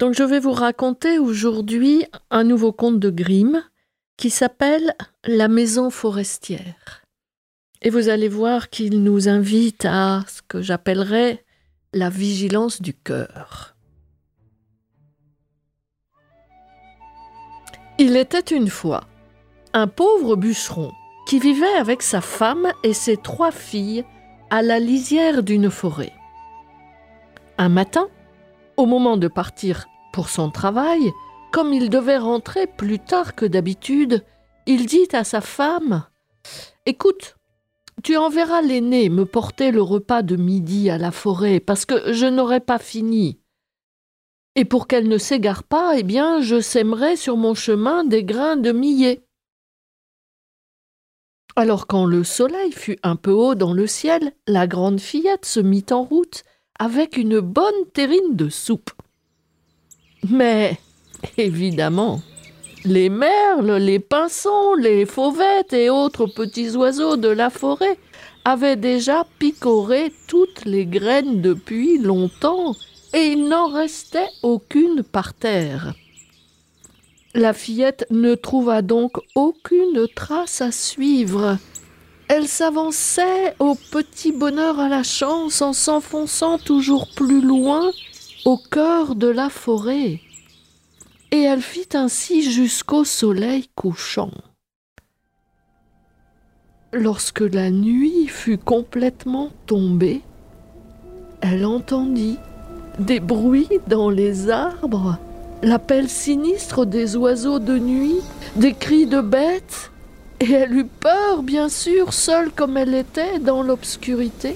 Donc je vais vous raconter aujourd'hui un nouveau conte de Grimm qui s'appelle La maison forestière. Et vous allez voir qu'il nous invite à ce que j'appellerais la vigilance du cœur. Il était une fois un pauvre bûcheron qui vivait avec sa femme et ses 3 filles à la lisière d'une forêt. Un matin, au moment de partir pour son travail, comme il devait rentrer plus tard que d'habitude, il dit à sa femme « Écoute, tu enverras l'aînée me porter le repas de midi à la forêt parce que je n'aurai pas fini. Et pour qu'elle ne s'égare pas, eh bien, je sèmerai sur mon chemin des grains de millet. » Alors quand le soleil fut un peu haut dans le ciel, la grande fillette se mit en route avec une bonne terrine de soupe. Mais, évidemment, les merles, les pinsons, les fauvettes et autres petits oiseaux de la forêt avaient déjà picoré toutes les graines depuis longtemps et il n'en restait aucune par terre. La fillette ne trouva donc aucune trace à suivre. Elle s'avançait au petit bonheur à la chance en s'enfonçant toujours plus loin au cœur de la forêt. Et elle fit ainsi jusqu'au soleil couchant. Lorsque la nuit fut complètement tombée, elle entendit des bruits dans les arbres, l'appel sinistre des oiseaux de nuit, des cris de bêtes, et elle eut peur, bien sûr, seule comme elle était dans l'obscurité.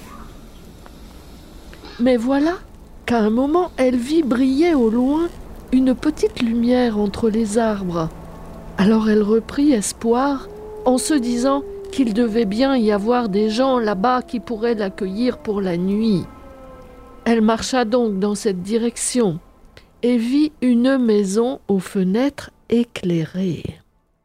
Mais voilà qu'à un moment, elle vit briller au loin une petite lumière entre les arbres. Alors elle reprit espoir en se disant qu'il devait bien y avoir des gens là-bas qui pourraient l'accueillir pour la nuit. Elle marcha donc dans cette direction et vit une maison aux fenêtres éclairées.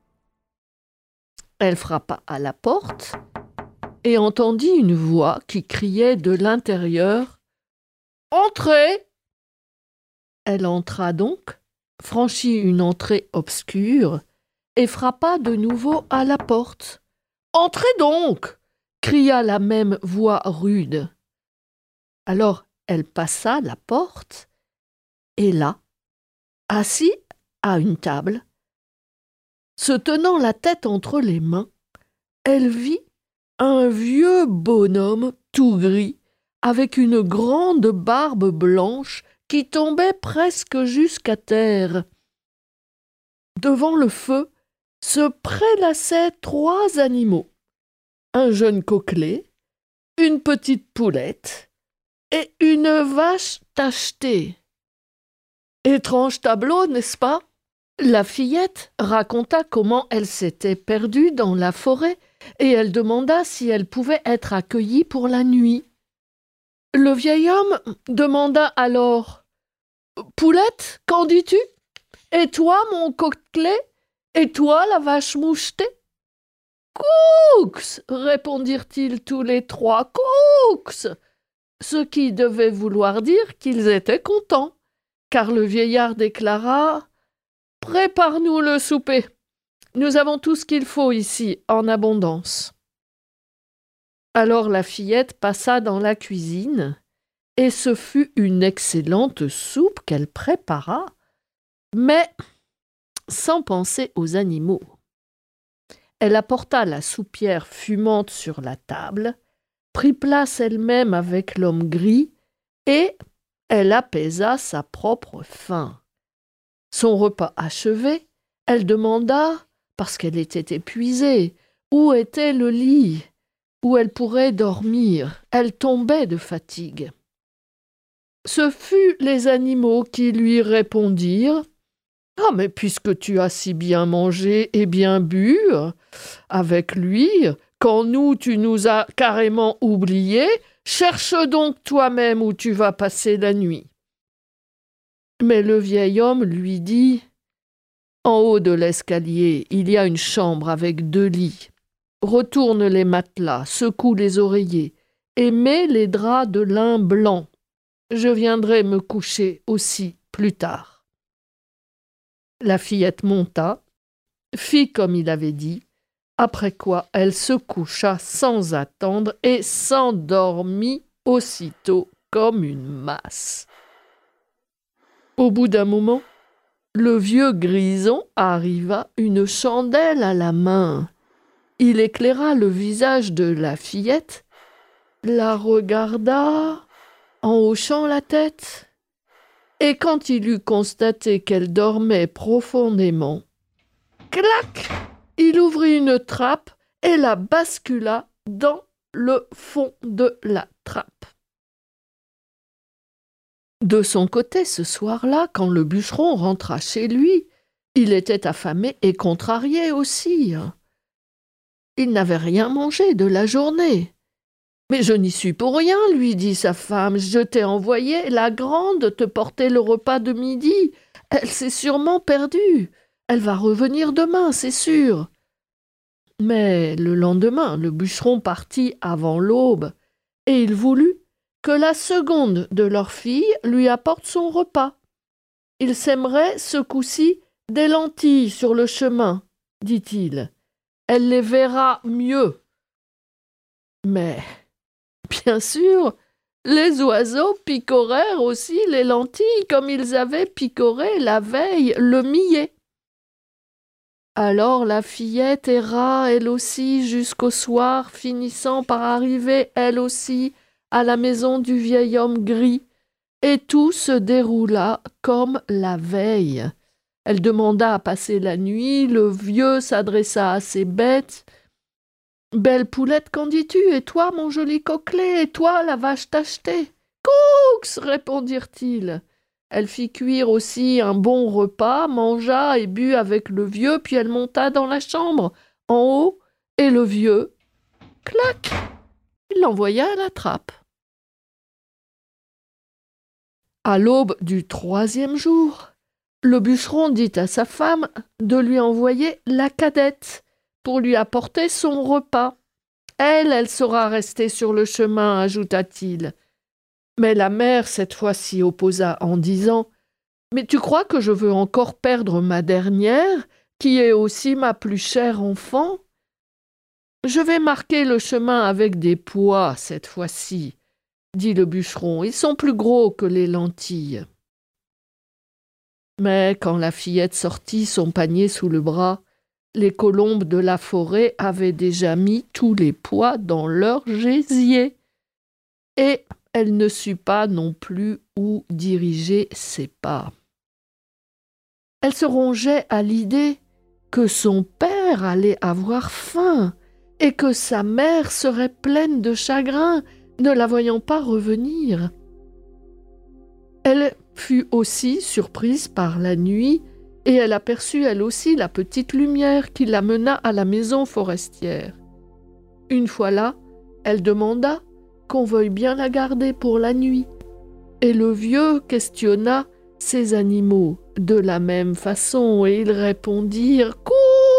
Elle frappa à la porte et entendit une voix qui criait de l'intérieur « Entrez !» Elle entra donc, franchit une entrée obscure et frappa de nouveau à la porte. « Entrez donc !» cria la même voix rude. Alors elle passa la porte et là, assis à une table, se tenant la tête entre les mains, elle vit un vieux bonhomme tout gris avec une grande barbe blanche qui tombait presque jusqu'à terre. Devant le feu se prélassaient 3 animaux, un jeune coquelet, une petite poulette et une vache tachetée. Étrange tableau, n'est-ce pas? La fillette raconta comment elle s'était perdue dans la forêt et elle demanda si elle pouvait être accueillie pour la nuit. Le vieil homme demanda alors « Poulette, qu'en dis-tu? Et toi, mon coquelet? Et toi, la vache mouchetée? » « Coucks !» répondirent-ils tous les 3. « Coucks !» Ce qui devait vouloir dire qu'ils étaient contents, car le vieillard déclara « Prépare-nous le souper. Nous avons tout ce qu'il faut ici, en abondance. » Alors la fillette passa dans la cuisine, et ce fut une excellente soupe qu'elle prépara, mais sans penser aux animaux. Elle apporta la soupière fumante sur la table, prit place elle-même avec l'homme gris, et elle apaisa sa propre faim. Son repas achevé, elle demanda, parce qu'elle était épuisée, où était le lit, où elle pourrait dormir. Elle tombait de fatigue. Ce fut les animaux qui lui répondirent « Ah, mais puisque tu as si bien mangé et bien bu avec lui, quand nous tu nous as carrément oubliés, cherche donc toi-même où tu vas passer la nuit. » Mais le vieil homme lui dit « En haut de l'escalier, il y a une chambre avec 2 lits. Retourne les matelas, secoue les oreillers et mets les draps de lin blanc. Je viendrai me coucher aussi plus tard. » La fillette monta, fit comme il avait dit, après quoi elle se coucha sans attendre et s'endormit aussitôt comme une masse. Au bout d'un moment, le vieux grison arriva, une chandelle à la main. Il éclaira le visage de la fillette, la regarda en hochant la tête, et quand il eut constaté qu'elle dormait profondément, clac! Il ouvrit une trappe et la bascula dans le fond de la trappe. De son côté, ce soir-là, quand le bûcheron rentra chez lui, il était affamé et contrarié aussi. Il n'avait rien mangé de la journée. « Mais je n'y suis pour rien, lui dit sa femme. Je t'ai envoyé la grande te porter le repas de midi. Elle s'est sûrement perdue. Elle va revenir demain, c'est sûr. » Mais le lendemain, le bûcheron partit avant l'aube, et il voulut que la seconde de leur fille lui apporte son repas. Il sèmerait ce coup-ci des lentilles sur le chemin, dit-il. Elle les verra mieux. Mais, bien sûr, les oiseaux picorèrent aussi les lentilles comme ils avaient picoré la veille le millet. Alors la fillette erra elle aussi jusqu'au soir, finissant par arriver elle aussi à la maison du vieil homme gris, et tout se déroula comme la veille. Elle demanda à passer la nuit, le vieux s'adressa à ses bêtes. « Belle poulette, qu'en dis-tu? Et toi, mon joli coquelet? Et toi, la vache tachetée? »« Coux !» répondirent-ils. Elle fit cuire aussi un bon repas, mangea et but avec le vieux, puis elle monta dans la chambre, en haut, et le vieux, clac, il l'envoya à la trappe. À l'aube du 3e jour, le bûcheron dit à sa femme de lui envoyer la cadette pour lui apporter son repas. Elle sera restée sur le chemin, ajouta-t-il. Mais la mère, cette fois, s'y opposa en disant « Mais tu crois que je veux encore perdre ma dernière, qui est aussi ma plus chère enfant? Je vais marquer le chemin avec des pois cette fois-ci, dit le bûcheron. Ils sont plus gros que les lentilles. » Mais quand la fillette sortit son panier sous le bras, les colombes de la forêt avaient déjà mis tous les pois dans leur gésier. Et elle ne sut pas non plus où diriger ses pas. Elle se rongeait à l'idée que son père allait avoir faim et que sa mère serait pleine de chagrin, ne la voyant pas revenir. Elle fut aussi surprise par la nuit et elle aperçut elle aussi la petite lumière qui la mena à la maison forestière. Une fois là, elle demanda qu'on veuille bien la garder pour la nuit. Et le vieux questionna ses animaux de la même façon, et ils répondirent « Coux !»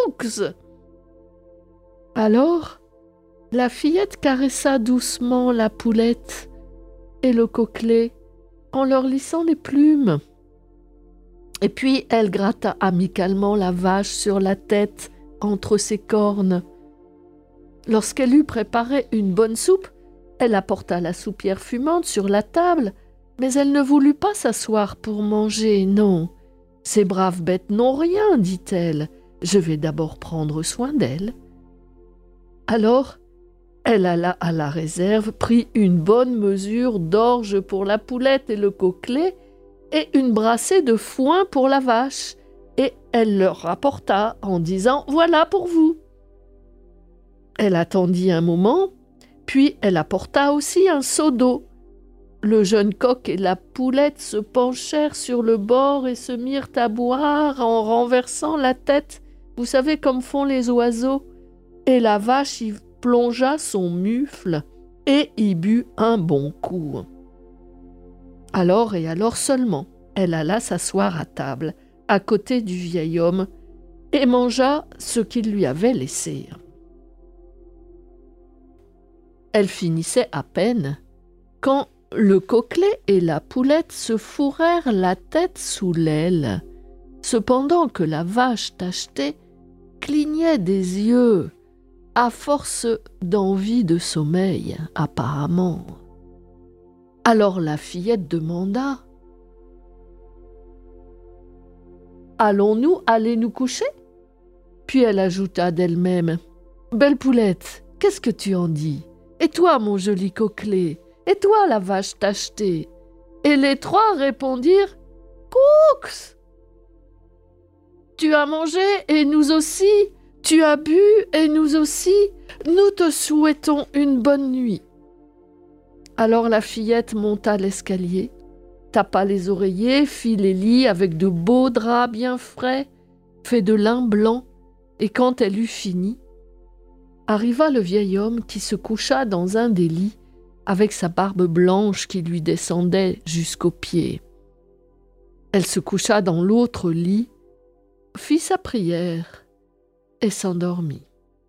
Alors, la fillette caressa doucement la poulette et le coquelet en leur lissant les plumes. Et puis elle gratta amicalement la vache sur la tête entre ses cornes. Lorsqu'elle eut préparé une bonne soupe, elle apporta la soupière fumante sur la table, mais elle ne voulut pas s'asseoir pour manger, non. « Ces braves bêtes n'ont rien, dit-elle. Je vais d'abord prendre soin d'elles. » Alors, elle alla à la réserve, prit une bonne mesure d'orge pour la poulette et le coquelet, et une brassée de foin pour la vache, et elle leur rapporta en disant « Voilà pour vous !» Elle attendit un moment, puis elle apporta aussi un seau d'eau. Le jeune coq et la poulette se penchèrent sur le bord et se mirent à boire en renversant la tête, vous savez comme font les oiseaux, et la vache y plongea son mufle et y but un bon coup. Alors et alors seulement, elle alla s'asseoir à table, à côté du vieil homme, et mangea ce qu'il lui avait laissé. Elle finissait à peine quand le coquelet et la poulette se fourrèrent la tête sous l'aile. cependant que la vache tachetée clignait des yeux, à force d'envie de sommeil, apparemment. Alors la fillette demanda: « Allons-nous aller nous coucher ?» Puis elle ajouta d'elle-même: « Belle poulette, qu'est-ce que tu en dis? Et toi, mon joli coquelet? Et toi, la vache tachetée ?» Et les trois répondirent: « Coucks !»« Tu as mangé et nous aussi, tu as bu et nous aussi, nous te souhaitons une bonne nuit. » Alors la fillette monta l'escalier, tapa les oreillers, fit les lits avec de beaux draps bien frais, faits de lin blanc, et quand elle eut fini, arriva le vieil homme qui se coucha dans un des lits avec sa barbe blanche qui lui descendait jusqu'aux pieds. Elle se coucha dans l'autre lit, fit sa prière et s'endormit.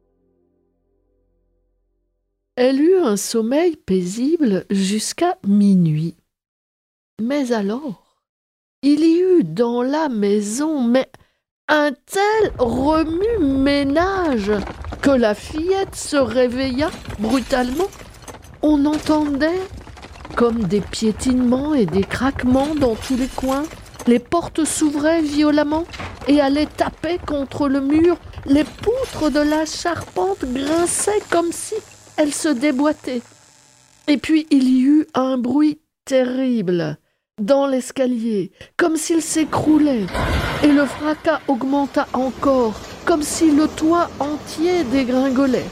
Elle eut un sommeil paisible jusqu'à minuit. Mais alors, il y eut dans la maison un tel remue-ménage que la fillette se réveilla brutalement. On entendait comme des piétinements et des craquements dans tous les coins. Les portes s'ouvraient violemment et allaient taper contre le mur. Les poutres de la charpente grinçaient comme si elles se déboîtaient. Et puis il y eut un bruit terrible dans l'escalier, comme s'il s'écroulait, et le fracas augmenta encore, comme si le toit entier dégringolait.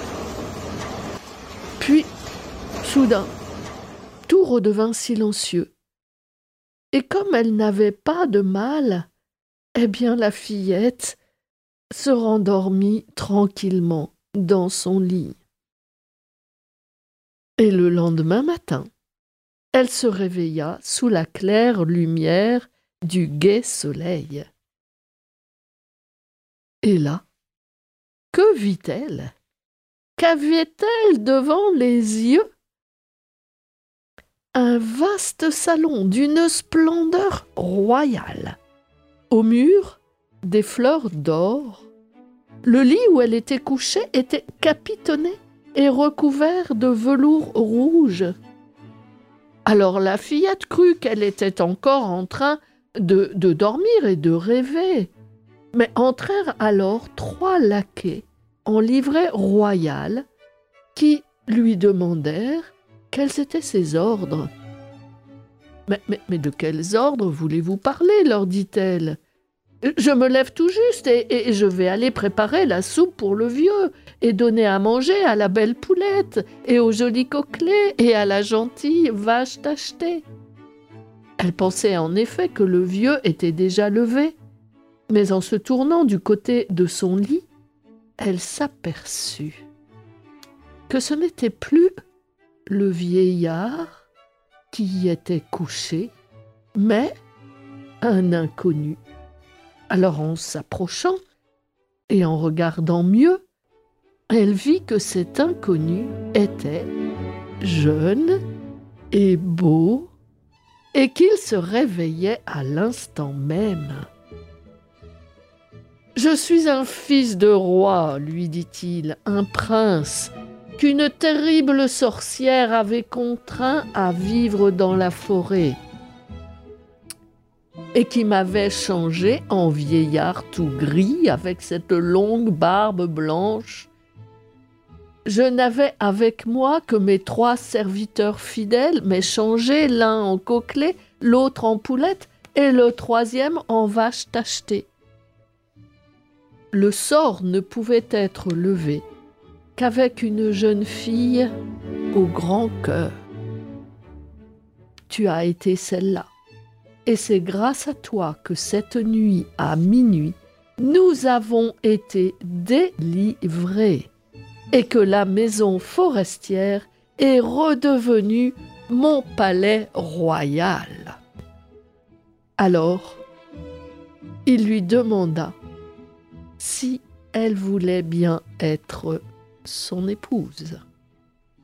Puis, soudain, tout redevint silencieux. Et comme elle n'avait pas de mal, eh bien la fillette se rendormit tranquillement dans son lit. Et le lendemain matin, elle se réveilla sous la claire lumière du gai soleil. Et là, que vit-elle? Qu'avait-elle devant les yeux? Un vaste salon d'une splendeur royale. Au mur, des fleurs d'or. Le lit où elle était couchée était capitonné et recouvert de velours rouge. Alors la fillette crut qu'elle était encore en train de dormir et de rêver. Mais entrèrent alors 3 laquais en livrée royale qui lui demandèrent quels étaient ses ordres. Mais de quels ordres voulez-vous parler, leur dit-elle. Je me lève tout juste et je vais aller préparer la soupe pour le vieux et donner à manger à la belle poulette et au joli coquelet et à la gentille vache tachetée. Elle pensait en effet que le vieux était déjà levé, mais en se tournant du côté de son lit, elle s'aperçut que ce n'était plus le vieillard qui y était couché, mais un inconnu. Alors en s'approchant et en regardant mieux, elle vit que cet inconnu était jeune et beau et qu'il se réveillait à l'instant même. « Je suis un fils de roi, lui dit-il, un prince qu'une terrible sorcière avait contraint à vivre dans la forêt et qui m'avait changé en vieillard tout gris avec cette longue barbe blanche. Je n'avais avec moi que mes 3 serviteurs fidèles, mais changés, l'un en coquelet, l'autre en poulette et le 3e en vache tachetée. Le sort ne pouvait être levé qu'avec une jeune fille au grand cœur. Tu as été celle-là. Et c'est grâce à toi que cette nuit à minuit, nous avons été délivrés et que la maison forestière est redevenue mon palais royal. » Alors, il lui demanda si elle voulait bien être son épouse.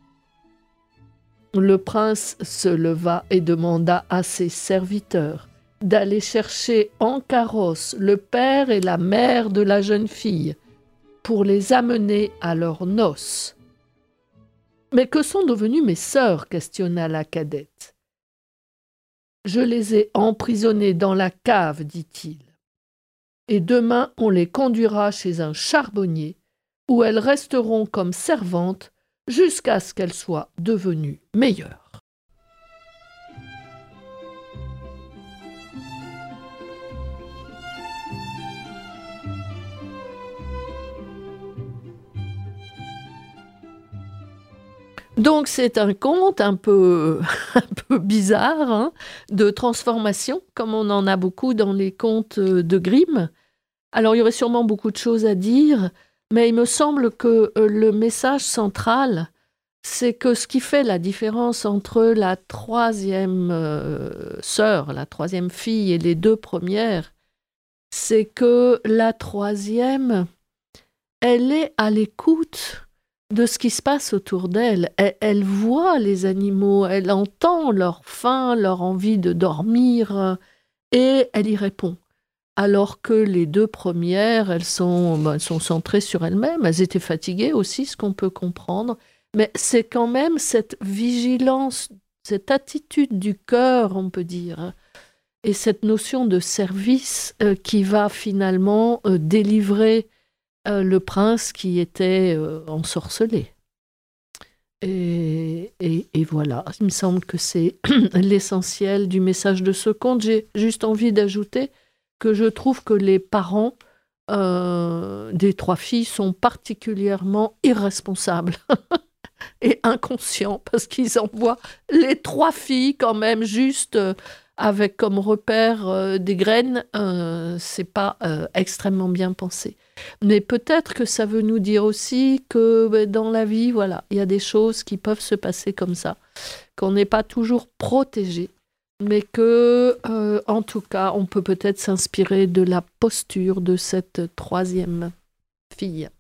Le prince se leva et demanda à ses serviteurs d'aller chercher en carrosse le père et la mère de la jeune fille pour les amener à leurs noces. « Mais que sont devenues mes sœurs ?» questionna la cadette. « Je les ai emprisonnées dans la cave, dit-il. Et demain on les conduira chez un charbonnier, où elles resteront comme servantes jusqu'à ce qu'elles soient devenues meilleures. » Donc c'est un conte un peu bizarre, hein, de transformation, comme on en a beaucoup dans les contes de Grimm. Alors il y aurait sûrement beaucoup de choses à dire, mais il me semble que le message central, c'est que ce qui fait la différence entre la troisième sœur, la troisième fille et les deux premières, c'est que la troisième, elle est à l'écoute de ce qui se passe autour d'elle. Elle voit les animaux, elle entend leur faim, leur envie de dormir, et elle y répond. Alors que les deux premières, elles sont centrées sur elles-mêmes, elles étaient fatiguées aussi, ce qu'on peut comprendre, mais c'est quand même cette vigilance, cette attitude du cœur, on peut dire, et cette notion de service qui va finalement délivrer le prince qui était ensorcelé. Et voilà, il me semble que c'est l'essentiel du message de ce conte. J'ai juste envie d'ajouter que je trouve que les parents des trois filles sont particulièrement irresponsables et inconscients, parce qu'ils envoient les trois filles quand même juste avec comme repère des graines. C'est pas extrêmement bien pensé. Mais peut-être que ça veut nous dire aussi que dans la vie, voilà, il y a des choses qui peuvent se passer comme ça, qu'on n'est pas toujours protégé, mais que, en tout cas, on peut peut-être s'inspirer de la posture de cette troisième fille.